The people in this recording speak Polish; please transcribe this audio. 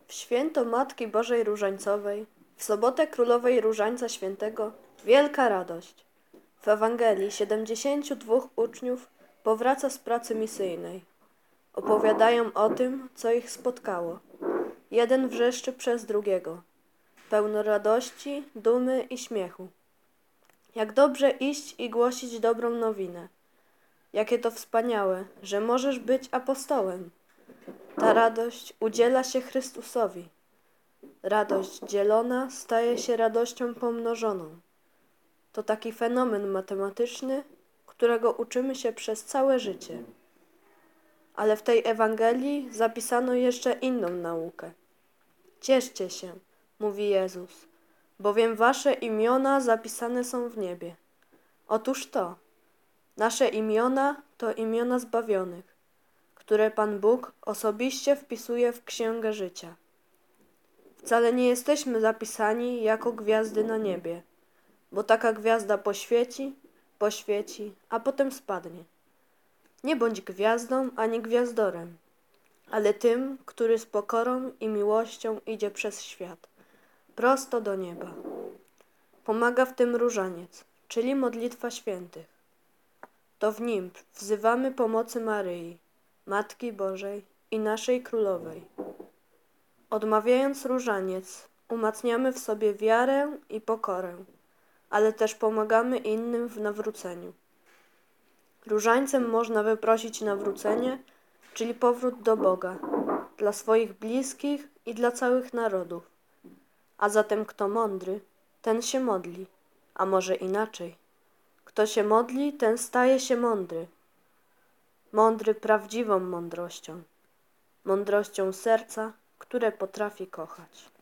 W święto Matki Bożej Różańcowej, w sobotę Królowej Różańca Świętego, wielka radość. W Ewangelii 72 uczniów powraca z pracy misyjnej. Opowiadają o tym, co ich spotkało. Jeden wrzeszczy przez drugiego, pełno radości, dumy i śmiechu. Jak dobrze iść i głosić dobrą nowinę. Jakie to wspaniałe, że możesz być apostołem. Ta radość udziela się Chrystusowi. Radość dzielona staje się radością pomnożoną. To taki fenomen matematyczny, którego uczymy się przez całe życie. Ale w tej Ewangelii zapisano jeszcze inną naukę. Cieszcie się, mówi Jezus, bowiem wasze imiona zapisane są w niebie. Otóż to, nasze imiona to imiona zbawionych, które Pan Bóg osobiście wpisuje w Księgę Życia. Wcale nie jesteśmy zapisani jako gwiazdy na niebie, bo taka gwiazda poświeci, a potem spadnie. Nie bądź gwiazdą ani gwiazdorem, ale tym, który z pokorą i miłością idzie przez świat, prosto do nieba. Pomaga w tym różaniec, czyli modlitwa świętych. To w nim wzywamy pomocy Maryi, Matki Bożej i naszej Królowej. Odmawiając różaniec, umacniamy w sobie wiarę i pokorę, ale też pomagamy innym w nawróceniu. Różańcem można wyprosić nawrócenie, czyli powrót do Boga, dla swoich bliskich i dla całych narodów. A zatem kto mądry, ten się modli, a może inaczej. Kto się modli, ten staje się mądry. Mądry prawdziwą mądrością, mądrością serca, które potrafi kochać.